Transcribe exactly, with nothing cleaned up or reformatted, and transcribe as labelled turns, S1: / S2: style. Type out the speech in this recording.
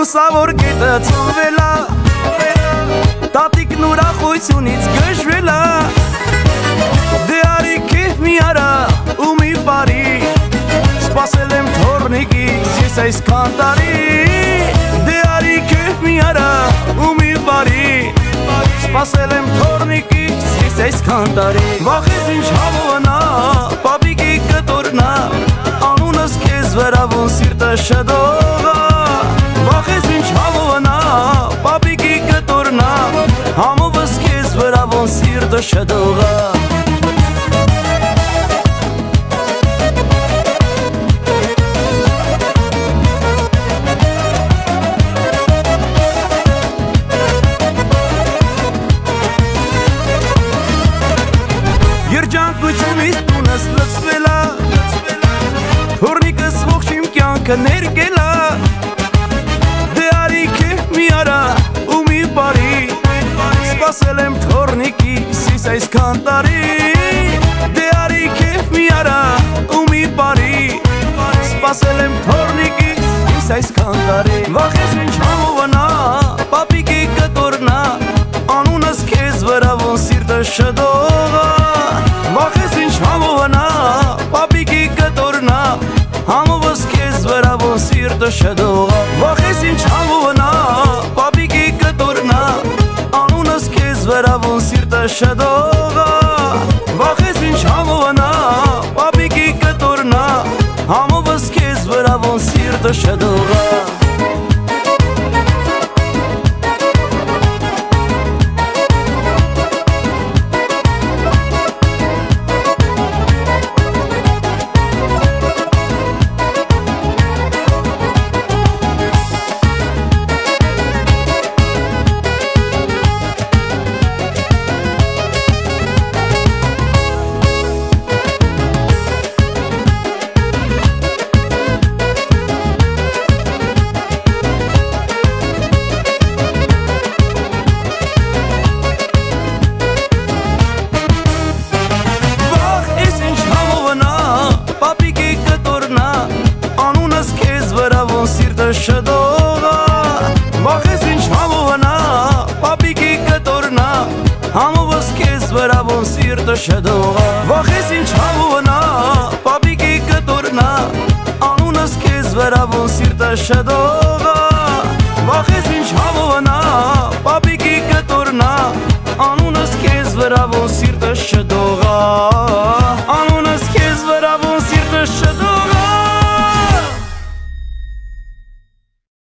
S1: լուսավոր գետը ծնվելա, տատիկն ուրախությունից գժվելա, դե արի քեֆ մի արա ու մի բարի, սպասել եմ թորնիկից ես այսքան տարի, դե արի քեֆ մի արա ու մի բարի, սպասել եմ թորնիկից ես այսքան տարի, վախես ինչ հավոնա, պապիկի կտորնա, անունս քեզ վրա ոնց սիրտը շդողա, վախես ինչ հավոնա, պապիկի կտորնա, համովս քեզ վրա ոնց սիրտը շդողա։ Երջանկությունից տունս լցվելա, թորնիկս ողջ իմ կյանքը ներկելա, դե արի քեֆ մի արա ու մի բարի, սպասել եմ թորնիկիս ես այսքան տարի, դե արի քեֆ մի արա ու մի բարի, սպասել եմ թորնիկիս ես այսքան տարի, վախես ինչ համովանա, պապիկի կտորնա, անունս քեզ վրա ոնց սիրտը շդողա, վախես ինչ համովանա, պապիկի կտորնա, համովս քեզ վրա ոնց սիրտը շդողա, վախես ինչ համովանա, պապիկի կտորնա, անունս քեզ վրա ոնց սիրտը շդողա, վախես ինչ համովանա, պապիկի կտորնա, համովս քեզ վրա ոնց սիրտը շդողա։ Շդողա, վախես ինչ համովանա, պապիկի կտորնա, համովս քեզ վրա ոնց սիրտը շդողա, վախես ինչ համովանա, պապիկի կտորնա, անունս քեզ վրա ոնց սիրտը շդողա, վախես ինչ համովանա, պապիկի կտորնա, անունս քեզ վրա ոնց սիրտը շդողա։